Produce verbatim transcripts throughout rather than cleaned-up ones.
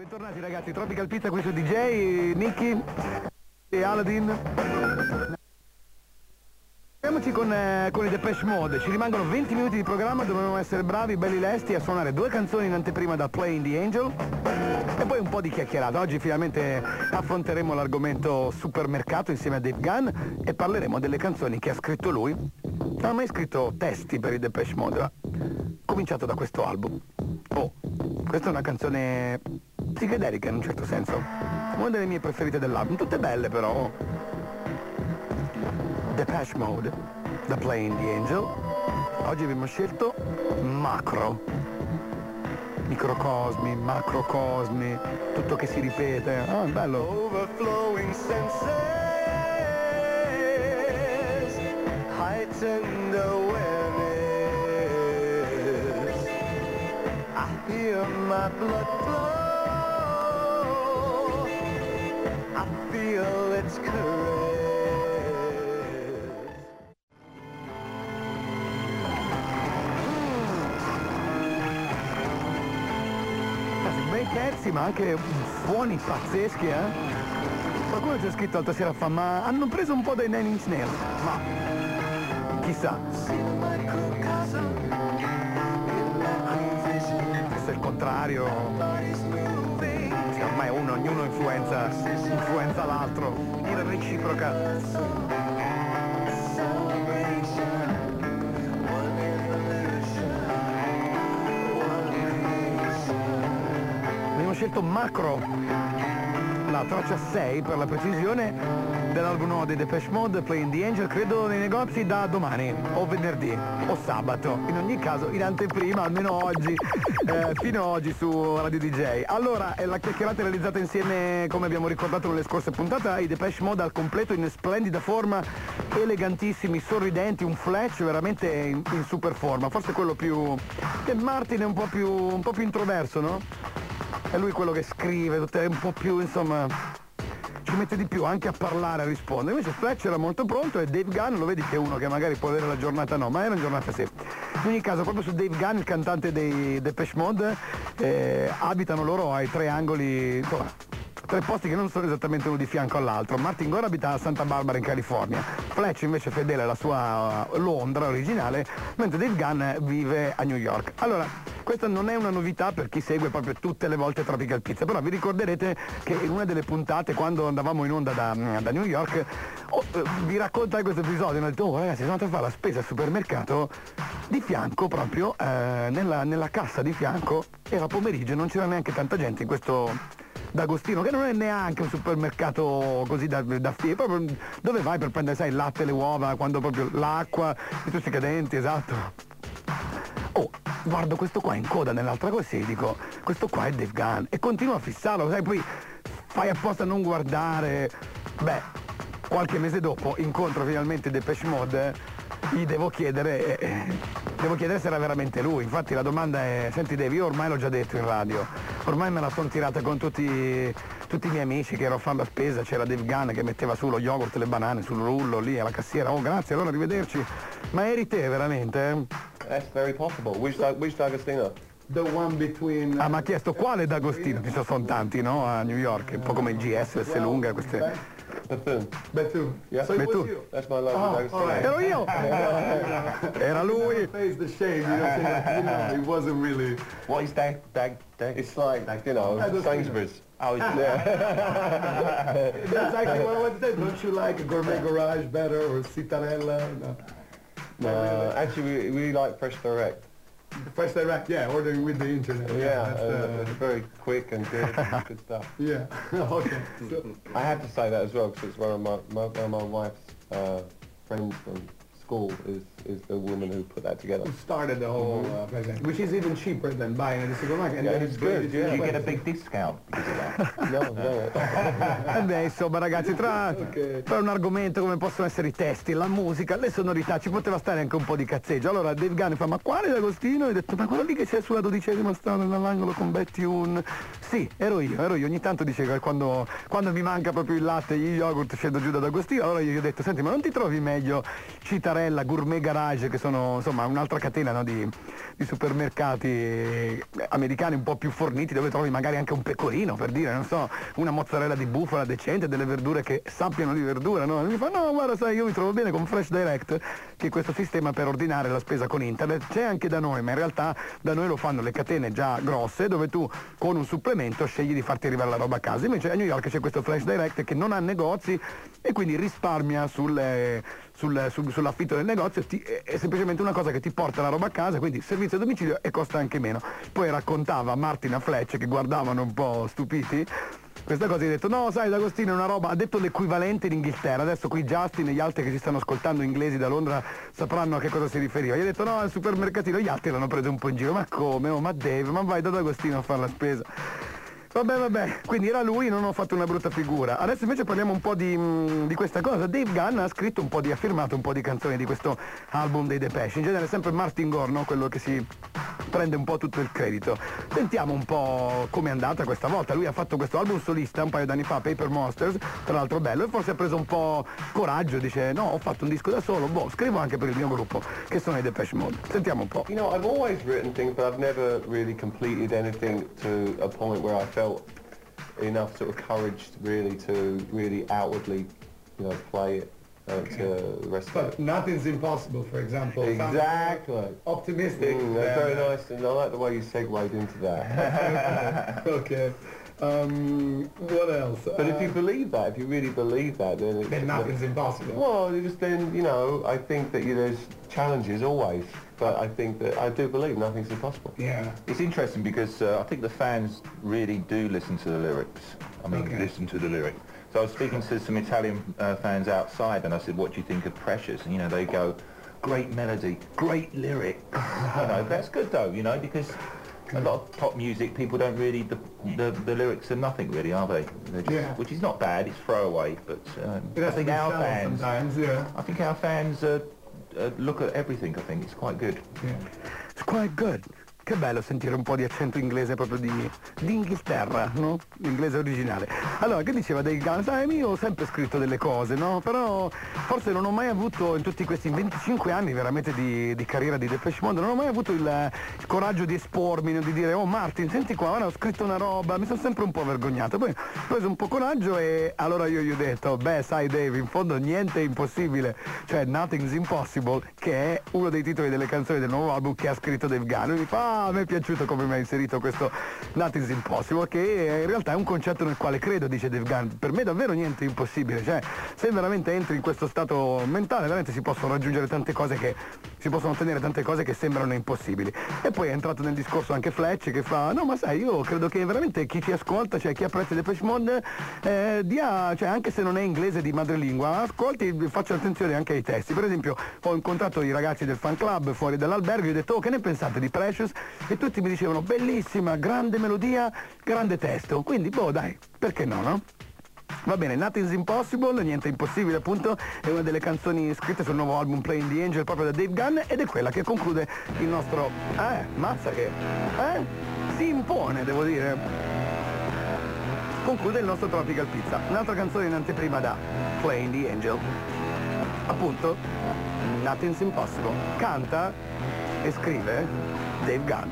Bentornati ragazzi, Tropical Pizza qui su D J, Nicky e Aladdin. Andiamoci con, eh, con i Depeche Mode, ci rimangono venti minuti di programma, dovevamo essere bravi, belli lesti a suonare due canzoni in anteprima da Playing the Angel e poi un po' di chiacchierata. Oggi finalmente affronteremo l'argomento supermercato insieme a Dave Gunn e parleremo delle canzoni che ha scritto lui. Non ha mai scritto testi per i Depeche Mode, ma cominciato da questo album. Oh, questa è una canzone psichedelica in un certo senso, una delle mie preferite dell'album, tutte belle però. Depeche Mode, da Playing the Angel. Oggi abbiamo scelto macro, microcosmi, macrocosmi, tutto che si ripete. Ah, bello. Overflowing senses, heightened awareness, I hear my blood flow, I feel its caress. Bei pezzi ma anche suoni pazzeschi, eh? Qualcuno c'è scritto l'altra sera fa, ma hanno preso un po' dai Nine Inch Nails, ma chissà. Questo è il contrario. Sì, ormai uno, ognuno influenza, influenza l'altro, in reciproca. Abbiamo scelto Macro, la traccia sei per la precisione dell'album nuovo dei Depeche Mode, Playing the Angel, credo nei negozi da domani o venerdì o sabato, in ogni caso in anteprima almeno oggi, eh, fino ad oggi su Radio D J. Allora, la chiacchierata è realizzata insieme, come abbiamo ricordato nelle scorse puntate, ai Depeche Mode al completo in splendida forma, elegantissimi, sorridenti, un Fletch veramente in, in super forma, forse quello più... che Martin è un po' più, un po' più introverso, no? È lui quello che scrive, è un po' più, insomma, ci mette di più anche a parlare, a rispondere. Invece Fletch era molto pronto e Dave Gunn, lo vedi che è uno che magari può avere la giornata no, ma era una giornata sì. In ogni caso, proprio su Dave Gunn, il cantante dei Depeche Mode, eh, abitano loro ai tre angoli, insomma, tre posti che non sono esattamente uno di fianco all'altro. Martin Gore abita a Santa Barbara in California, Fletch invece fedele alla sua Londra originale, mentre Dave Gunn vive a New York. Allora, questa non è una novità per chi segue proprio tutte le volte Tropical Pizza, però vi ricorderete che in una delle puntate, quando andavamo in onda da, da New York, oh, vi raccontai questo episodio, mi ho detto, oh ragazzi, sono andato a fare la spesa al supermercato, di fianco proprio, eh, nella, nella cassa di fianco, era pomeriggio e non c'era neanche tanta gente in questo D'Agostino, che non è neanche un supermercato così da, da fine, proprio dove vai per prendere, sai, il latte, le uova, quando proprio l'acqua, i tuoi cadenti, esatto. Oh, guardo questo qua in coda nell'altra cosa e dico, questo qua è Dave Gunn, e continuo a fissarlo, sai, poi fai apposta a non guardare. Beh, qualche mese dopo incontro finalmente Depeche Mode, gli devo chiedere, eh, devo chiedere se era veramente lui. Infatti la domanda è, senti Dave, io ormai l'ho già detto in radio, ormai me la sono tirata con tutti, tutti i miei amici che ero a fare la spesa, c'era Dave Gunn che metteva su lo yogurt e le banane sul rullo lì alla cassiera, oh grazie, allora arrivederci. Ma eri te veramente? That's very possible. Which, which D'Agostino? The one between... Ah, ma ha chiesto quale D'Agostino? Ci sono tanti, no? A New York, un po' come il G S, S lunga, queste... Bethune. Bethune. Yeah. So Bethune. That's my lovely Oh, D'Agostino. right. Ero io! Era lui! Face the shade, you know, so, you know, it wasn't really... What is Dag, Dag, Dag? It's like, you know, Sainsbury's. Oh, yeah. That's actually what I wanted to say. Don't you like a Gourmet Garage better or Citarella? No. No, uh, actually, we, we like Fresh Direct. Fresh Direct, yeah, ordering with the internet. Yeah, that's, uh, uh, it's very quick and good, good stuff. Yeah, okay. So, I have to say that as well, because it's one of my, my, one of my wife's uh, friends from school is, is the woman who put that together. who started the whole uh, project, which is even cheaper than buying at the supermarket. And Yeah, then it's good, yeah. You get a big discount because of that. No, no. E beh, insomma ragazzi, tra, Ok. tra un argomento come possono essere i testi, la musica, le sonorità, ci poteva stare anche un po' di cazzeggio. Allora Dave Gunn fa, ma quale D'Agostino? E ho detto, ma quello lì che c'è sulla dodicesima strada nell'angolo con Bethune? Sì, ero io, ero io. Ogni tanto dice che quando, quando mi manca proprio il latte e gli yogurt scendo giù da D'Agostino. Allora io gli ho detto, senti, ma non ti trovi meglio Citarella mozzarella, Gourmet Garage, che sono insomma un'altra catena, no, di, di supermercati americani un po' più forniti, dove trovi magari anche un pecorino, per dire, non so, una mozzarella di bufala decente, delle verdure che sappiano di verdura, no? E mi fa, no, guarda, sai, io mi trovo bene con Fresh Direct, che è questo sistema per ordinare la spesa con internet. C'è anche da noi, ma in realtà da noi lo fanno le catene già grosse, dove tu con un supplemento scegli di farti arrivare la roba a casa. Invece a New York c'è questo Fresh Direct che non ha negozi e quindi risparmia sul, sul, sul, sull'affitto del negozio, ti, è semplicemente una cosa che ti porta la roba a casa, quindi servizio a domicilio e costa anche meno. Poi raccontava Martin a Fletch, che guardavano un po' stupiti questa cosa, gli ha detto, no, sai, D'Agostino è una roba, ha detto l'equivalente in Inghilterra, adesso qui Justin e gli altri che ci stanno ascoltando inglesi da Londra sapranno a che cosa si riferiva. Gli ha detto, no, al supermercatino, gli altri l'hanno preso un po' in giro, ma come, oh, ma Dave, ma vai da D'Agostino a fare la spesa. Vabbè, vabbè, quindi era lui, non ho fatto una brutta figura. Adesso invece parliamo un po' di, di questa cosa. Dave Gunn ha scritto un po' di, ha firmato un po' di canzoni di questo album dei Depeche. In genere è sempre Martin Gore, no? Quello che si prende un po' tutto il credito. Sentiamo un po' com'è andata questa volta. Lui ha fatto questo album solista un paio d'anni fa, Paper Monsters, tra l'altro bello, e forse ha preso un po' coraggio, dice, no, ho fatto un disco da solo, boh, scrivo anche per il mio gruppo, che sono i Depeche Mode. Sentiamo un po'. You know, I've always written things, but I've never really completed anything to a point where I felt enough sort of courage really to really outwardly, you know, play it uh, okay. to the rest But of it. Nothing's Impossible, for example. Exactly. Optimistic. Mm, that's very nice, and I like the way you segued into that. Okay. Um, what else? But uh, if you believe that, if you really believe that, then it's, then nothing's impossible. Well, you just then, you know, I think that you, there's challenges always, but I think that I do believe nothing's impossible. Yeah. It's interesting because uh, I think the fans really do listen to the lyrics. I mean, Okay. listen to the lyrics. So I was speaking to some Italian uh, fans outside, and I said, what do you think of Precious? And, you know, they go, great melody, great lyrics. You know, that's good though, you know, because a lot of pop music, people don't really, the, the, the lyrics are nothing really, are they? They're just, Yeah. which is not bad, it's throwaway, but um, It I has to think be our shallow fans, sometimes, yeah. I think our fans uh, uh, look at everything, I think, it's quite good. Yeah. It's quite good. Che bello sentire un po' di accento inglese proprio di, di Inghilterra, no? L'inglese originale. Allora, che diceva Dave Gunn? Sai, io ho sempre scritto delle cose, no? Però forse non ho mai avuto, in tutti questi venticinque anni veramente di, di carriera di Depeche Mode, non ho mai avuto il, il coraggio di espormi, no? Di dire, oh Martin, senti qua, ora ho scritto una roba, mi sono sempre un po' vergognato. Poi ho preso un po' coraggio e allora io gli ho detto, beh, sai Dave, in fondo niente è impossibile, cioè Nothing's Impossible, che è uno dei titoli delle canzoni del nuovo album che ha scritto Dave Gunn. E mi fa, ah, a me è piaciuto come mi ha inserito questo Nothing's Impossible, che in realtà è un concetto nel quale credo, dice Dave Gunn. Per me davvero niente è impossibile, cioè se veramente entri in questo stato mentale veramente si possono raggiungere tante cose, che si possono ottenere tante cose che sembrano impossibili. E poi è entrato nel discorso anche Fletch, che fa, no ma sai, io credo che veramente chi ci ascolta, cioè chi apprezza Depeche Mode, eh, dia, cioè anche se non è inglese di madrelingua, ascolti, faccia attenzione anche ai testi. Per esempio ho incontrato i ragazzi del fan club fuori dall'albergo, gli ho detto, oh, che ne pensate di Precious? E tutti mi dicevano, bellissima, grande melodia, grande testo, quindi boh dai, perché no, no? Va bene, Nothing's Impossible, niente impossibile appunto, è una delle canzoni scritte sul nuovo album Playing the Angel proprio da Dave Gunn, ed è quella che conclude il nostro, eh, mazza che, eh, si impone, devo dire, conclude il nostro Tropical Pizza, un'altra canzone in anteprima da Playing the Angel, appunto, Nothing's Impossible, canta e scrive Dave Gunn.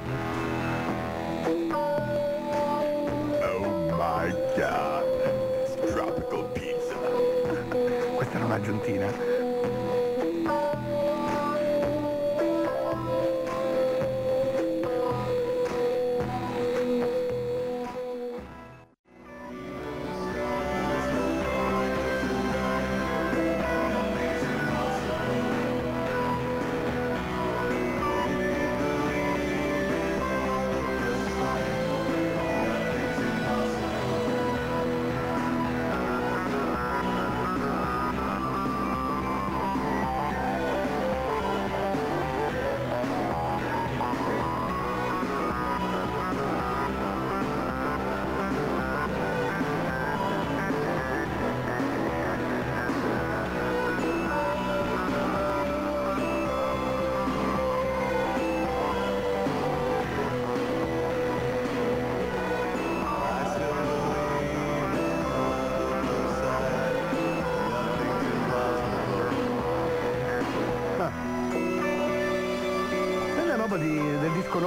Oh my God, it's tropical pizza. Questa era un'aggiuntina.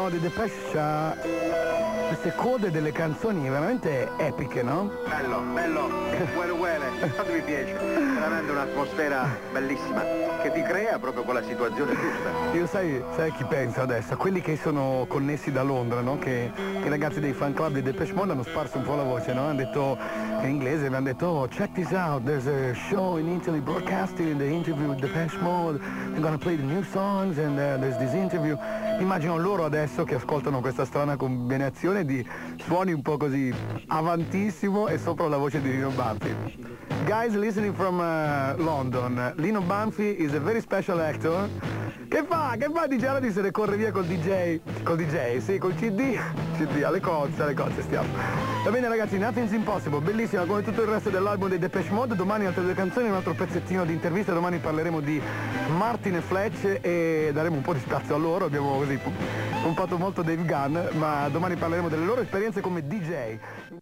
l'album di Depeche c'ha queste code delle canzoni veramente epiche, no? Bello, bello, uguale uguale, quanto mi piace, veramente un'atmosfera bellissima che ti crea proprio quella situazione giusta. Io sai, sai chi penso adesso? A quelli che sono connessi da Londra, no? Che i ragazzi dei fan club di Depeche Mode hanno sparso un po' la voce, no? Hanno detto in inglese, mi hanno detto oh, check this out, there's a show in Italy broadcasting the interview with Depeche Mode, they're gonna play the new songs and uh, there's this interview. Immagino loro adesso che ascoltano questa strana combinazione di suoni un po' così avantissimo e sopra la voce di Lino Banfi. Guys listening from uh, London, Lino Banfi is a very special actor. Che fa? Che fa D J? Allora se ne corre via col D J, col D J, sì, col C D, C D, alle cozze, alle cozze stiamo. Va bene ragazzi, Nothing's Impossible, bellissima come tutto il resto dell'album dei Depeche Mode, domani altre due canzoni, un altro pezzettino di intervista, domani parleremo di Martin e Fletch e daremo un po' di spazio a loro, abbiamo così pompato molto Dave Gunn, ma domani parleremo delle loro esperienze come D J.